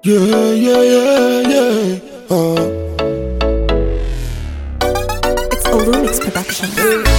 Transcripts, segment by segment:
It's a Lumix production.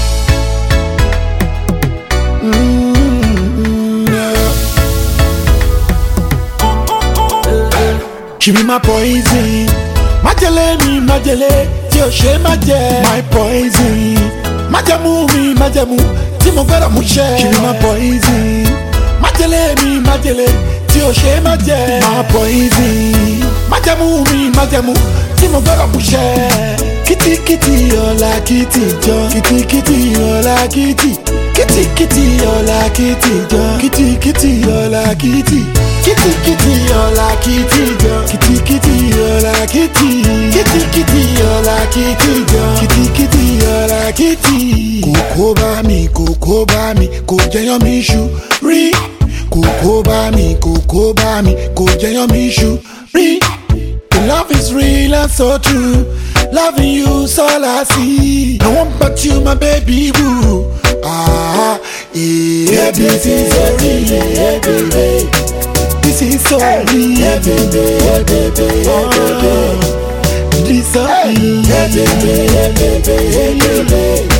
She be my poison. Májèlé mi, májèlé tí o ṣe má jẹ. My poison. Májẹ̀mú mi, májẹ̀mú tí mo gbọ́dọ̀ mú ṣẹ. She be my poison. Májèlé mi, májèlé tí o ṣe má jẹ. My poison. Májẹ̀mú mi, májẹ̀mú tí mo gbọ́dọ̀ mú ṣẹ. Kìtìkìtì ọ̀la kìtì jọ. Kìtìkìtì ọ̀la kìtì. Kìtìkìtì ọ̀la kìtì jọ. Kìtìkìtì ọ̀la kìtì. Kìtìkìtì ọ̀la kìtì jọ. Kìtìkìtì ọ̀la kìtì. Kìtìkìtì ọ̀la kìtì jọ. Kìtìkìtì ọ̀la kìtì. Kòkó bá mi, kòkó bá mi, kò jẹyàn mi ṣu rí. Kòkó bá mi, kòkó bá mi, kò jẹyàn mi ṣu rí. The love is real and so true. Loving you's all I see. No one but you, my baby boo. Ah, yeah, this is so real, yeah, baby. This is so real, yeah, baby, yeah, baby, yeah, baby. This is so real, yeah, baby, yeah, baby, yeah, baby.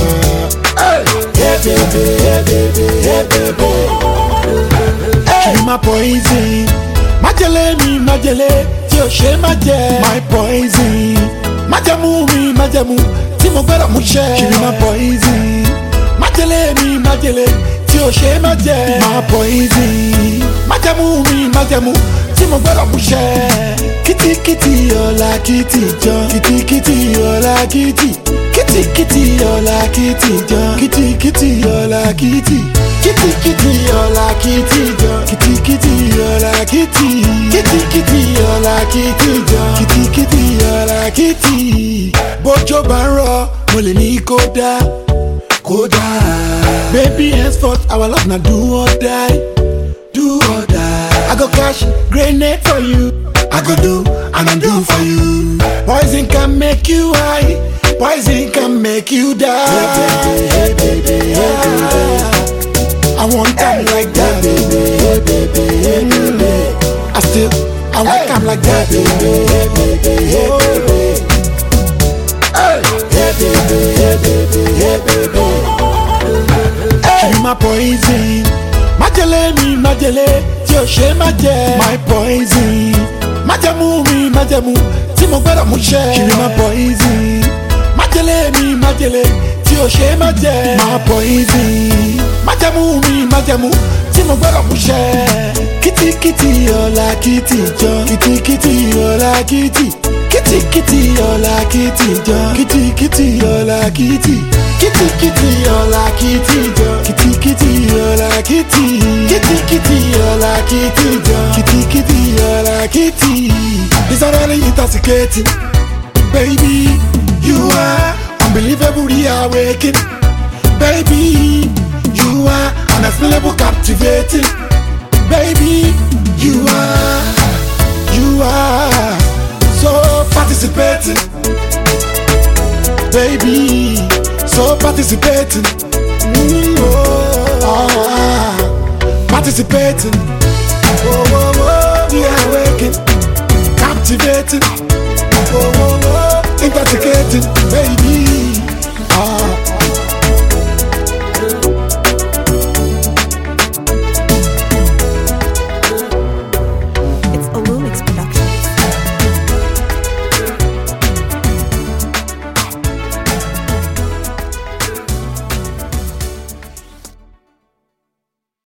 Yeah, baby, yeah, baby, yeah, baby. She be my poison. Májèlé mi, májèlé tí o ṣe má jẹ. My poison. Májẹ̀mú mi, májẹ̀mú tí mo gbọ́dọ̀ mú ṣẹ. She be my poison. Májèlé mi, májèlé tí o ṣe má jẹ. My poison. Májẹ̀mú mi, májẹ̀mú tí mo gbọ́dọ̀ mú ṣẹ. Kìtìkìtì ọ̀la kìtì jọ. Kìtìkìtì ọ̀la kìtì. Kìtìkìtì ọ̀la kìtì jọ. Kìtìkìtì ọ̀la kìtì. Kìtìkìtì ọ̀la kìtì jọ. Kìtìkìtì ọ̀la kìtì. Kìtìkìtì ọ̀la kìtì jọ. Kìtìkìtì ọ̀la kìtì. Bójò bá ń rọ̀, mo lè ní kó dá. Kódà. Baby, henceforth our love na do or die. Do or die. I go cash grenade for you. I go do and I do for you. Poison can make you high. Poison can make you die. Hey baby, hey baby. I want time like that, baby, hey baby, hey baby. I want time like that, baby, hey baby, hey baby. Hey baby, hey baby, hey baby. She be my poison. Májèlé mi, májèlé tí o ṣe má jẹ. My poison. Májẹ̀mú mi, májẹ̀mú tí mo gbọ́dọ̀ mú ṣẹ. She be my poison. Májèlé mi, májèlé tí o ṣe má jẹ. My poison. Májẹ̀mú mi, májẹ̀mú tí mo gbọ́dọ̀ mú ṣẹ. Kìtìkìtì ọ̀la kìtì jọ. Kìtìkìtì ọ̀la kìtì. Kìtìkìtì ọ̀la kìtì jọ. Kìtìkìtì ọ̀la kìtì. Kìtìkìtì ọ̀la kìtì jọ. Kìtìkìtì ọ̀la kìtì. Kìtìkìtì ọ̀la kìtì jọ. Kìtìkìtì ọ̀la kìtì. It's already intoxicating. Baby, you are unbelievably awakening. Baby, you are unexplainable captivating. Baby, you are so participating. Baby, so participating. Participating. We are waking, captivating. Intoxicating, baby.